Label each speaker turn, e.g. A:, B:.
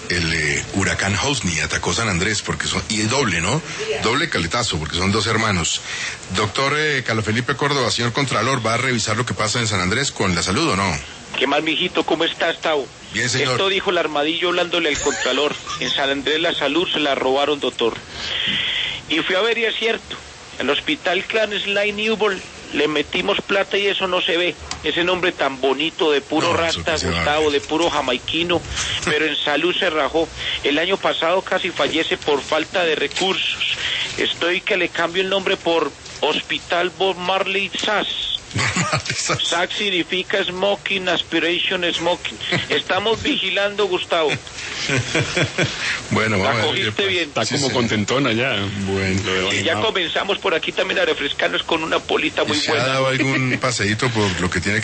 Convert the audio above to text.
A: el huracán Hosni atacó San Andrés, y doble, ¿no? Doble caletazo, porque son 2 hermanos. Doctor Carlos Felipe Córdoba, señor Contralor, ¿va a revisar lo que pasa en San Andrés con la salud o no?
B: ¿Qué más, mijito? ¿Cómo estás, Tao?
A: Bien, señor.
B: Esto dijo el armadillo hablándole al Contralor. En San Andrés la salud se la robaron, doctor. Y fui a ver y es cierto. El hospital Clan Sly Newborn le metimos plata y eso no se ve. Ese nombre tan bonito de puro rasta, Gustavo, de puro jamaiquino, pero en salud se rajó. El año pasado casi fallece por falta de recursos. Estoy que le cambio el nombre por Hospital Bob Marley Sass. SAC significa Smoking, Aspiration, Smoking. Estamos vigilando, Gustavo.
A: Bueno, vamos
B: a ver. Bien.
C: Está como contentona ya.
A: Bueno.
B: Y ya comenzamos por aquí también a refrescarnos con una polita muy buena.
A: ¿Se ha dado algún paseíto por lo que tiene que